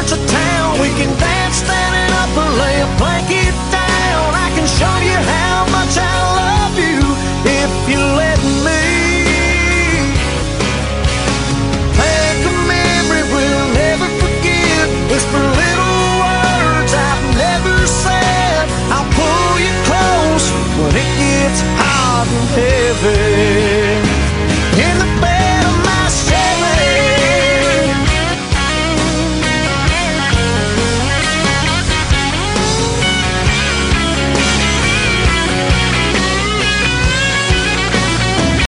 outskirts of town. We can dance standing up or lay a blanket down. I can show you how much I love you if you